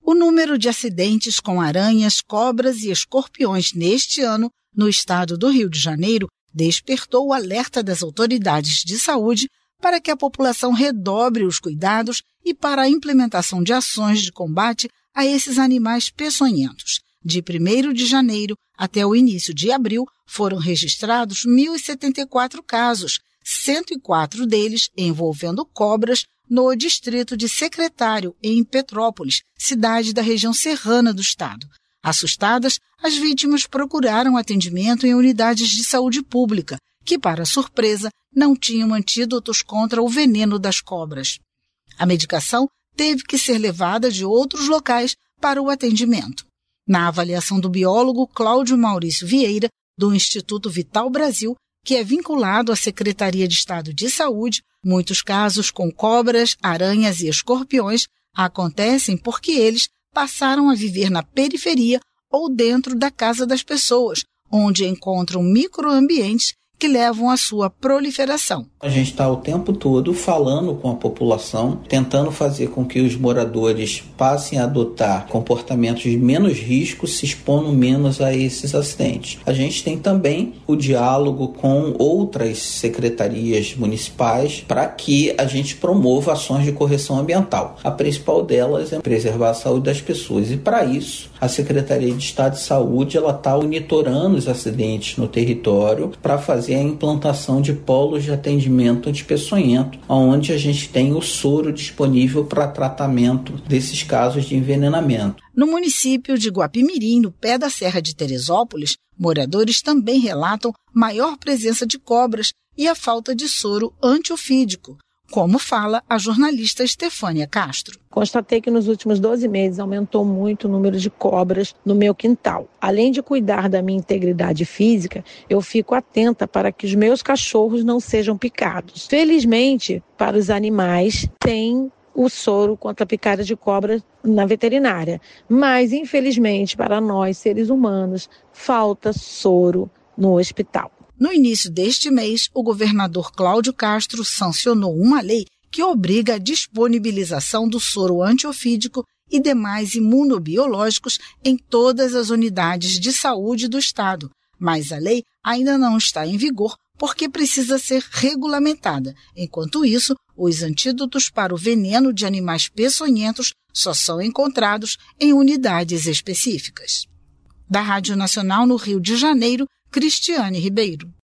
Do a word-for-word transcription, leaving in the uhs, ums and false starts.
O número de acidentes com aranhas, cobras e escorpiões neste ano, no estado do Rio de Janeiro, despertou o alerta das autoridades de saúde para que a população redobre os cuidados e para a implementação de ações de combate a esses animais peçonhentos. De primeiro de janeiro até o início de abril, foram registrados mil e setenta e quatro casos, cento e quatro deles envolvendo cobras no distrito de Secretário, em Petrópolis, cidade da região serrana do estado. Assustadas, as vítimas procuraram atendimento em unidades de saúde pública, que, para surpresa, não tinham antídotos contra o veneno das cobras. A medicação teve que ser levada de outros locais para o atendimento. Na avaliação do biólogo Cláudio Maurício Vieira, do Instituto Vital Brasil, que é vinculado à Secretaria de Estado de Saúde, muitos casos com cobras, aranhas e escorpiões acontecem porque eles passaram a viver na periferia ou dentro da casa das pessoas, onde encontram microambientes que levam à sua proliferação. A gente está o tempo todo falando com a população, tentando fazer com que os moradores passem a adotar comportamentos de menos risco, se expondo menos a esses acidentes. A gente tem também o diálogo com outras secretarias municipais para que a gente promova ações de correção ambiental. A principal delas é preservar a saúde das pessoas e, para isso, a Secretaria de Estado de Saúde está monitorando os acidentes no território para fazer a implantação de polos de atendimento antipeçonhento, onde a gente tem o soro disponível para tratamento desses casos de envenenamento. No município de Guapimirim, no pé da Serra de Teresópolis, moradores também relatam maior presença de cobras e a falta de soro antiofídico, como fala a jornalista Estefânia Castro. Constatei que nos últimos doze meses aumentou muito o número de cobras no meu quintal. Além de cuidar da minha integridade física, eu fico atenta para que os meus cachorros não sejam picados. Felizmente, para os animais, tem o soro contra a picada de cobra na veterinária. Mas, infelizmente, para nós, seres humanos, falta soro no hospital. No início deste mês, o governador Cláudio Castro sancionou uma lei que obriga a disponibilização do soro antiofídico e demais imunobiológicos em todas as unidades de saúde do estado. Mas a lei ainda não está em vigor porque precisa ser regulamentada. Enquanto isso, os antídotos para o veneno de animais peçonhentos só são encontrados em unidades específicas. Da Rádio Nacional no Rio de Janeiro, Cristiane Ribeiro.